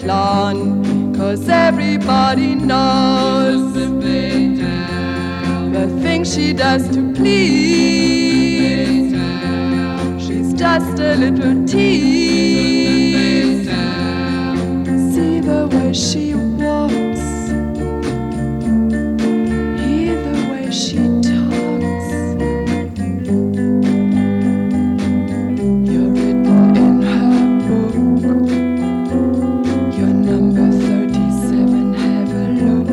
clown, 'cause everybody knows the things she does to please. She's just a little tease. See the way she walks, hear the way she talks. You're written in her book. You're number 37, have a look.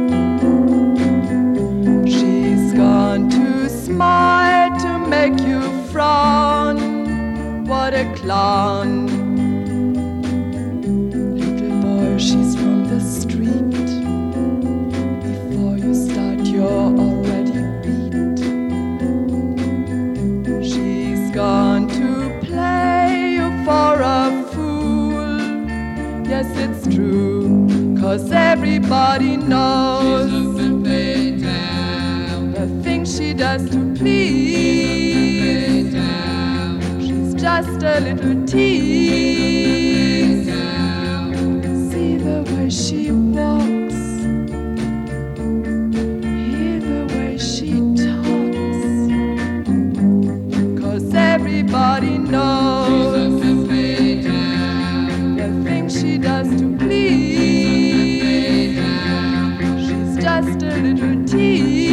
She's gone to smile to make you frown. What a clown. Little boy, she's from the street. Before you start, you're already beat. She's gone to play you for a fool. Yes, it's true, 'cause everybody knows the things she does to please. She's just a little tease. See the way she walks, hear the way she talks, 'cause everybody knows the things she does to please. She's just a little tease.